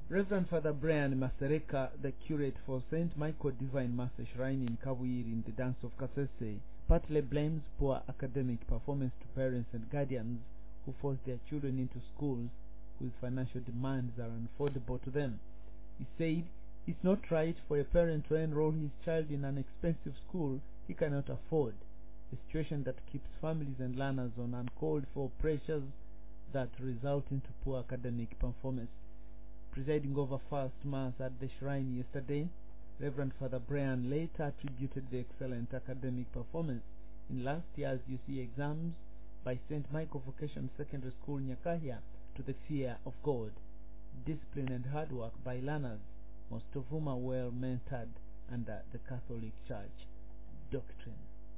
Reverend Father Brian Masereka, the curate for St. Michael Divine Mercy Shrine in Kabuiri in the Dance of Kasese, partly blames poor academic performance to parents and guardians who force their children into schools whose financial demands are unaffordable to them. He said it's not right for a parent to enroll his child in an expensive school he cannot afford, a situation that keeps families and learners on uncalled for pressures that result into poor academic performance. Presiding over First Mass at the shrine yesterday, Reverend Father Brian later attributed the excellent academic performance in last year's UC exams by St. Michael Vocation Secondary School Nyakahia to the fear of God, discipline and hard work by learners, most of whom are well mentored under the Catholic Church doctrine.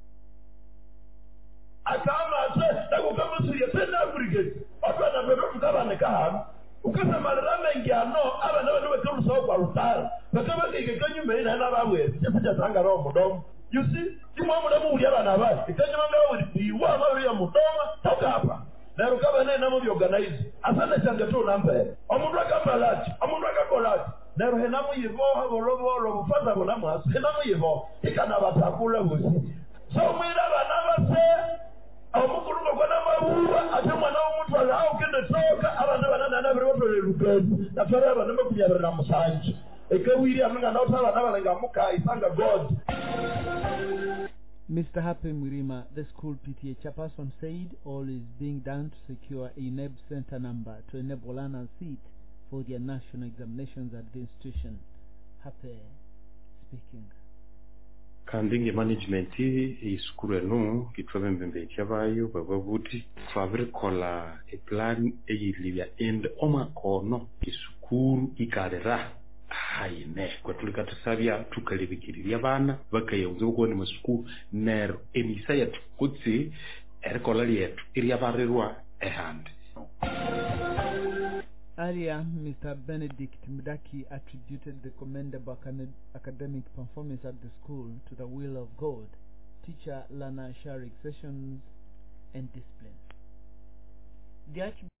Ukasema ramengiano aba nawe beturuso kwa rutara bakaba kigekanye mbere na nabawe cyafite tanga ro mudomo you see kimwe mudomo uri abana bawe ikanye manga uri biwa bawe ya mudomo toka hapa na rukaba ne namo organize asana cyanga to nambe omuntu akamalachi omuntu akakolati na rohe namo yivo haborobo robo faza bona mwaso namo yivo ikana batakula busi so mwira bana base amukurumo kwa namabuwa atemwa na umuntu alao kende toka abana banana na bero to lukezi na fara abana makunyabira na musanje ekawiri amanga na usala na balenga muka isanga God. Mr. Happy Murima, the school PTA chairperson, said all is being done to secure a NEB center number to enable learners seat for their national examinations at the institution. Happy speaking. Kandingi management isukuru eno kitwabe mbembe cyabayo babavuti twabire kola a plan eyilibya end omakono isukuru ikarera haine kwatulika tusabya tukalibikirira abana bakayonze ukone mu sukuru ner emisa yetu kutsi erikola yetu iriyabarerwa ehand. Earlier, Mr. Benedict Mdaki attributed the commendable academic performance at the school to the will of God, teacher-learner sharing sessions, and discipline. The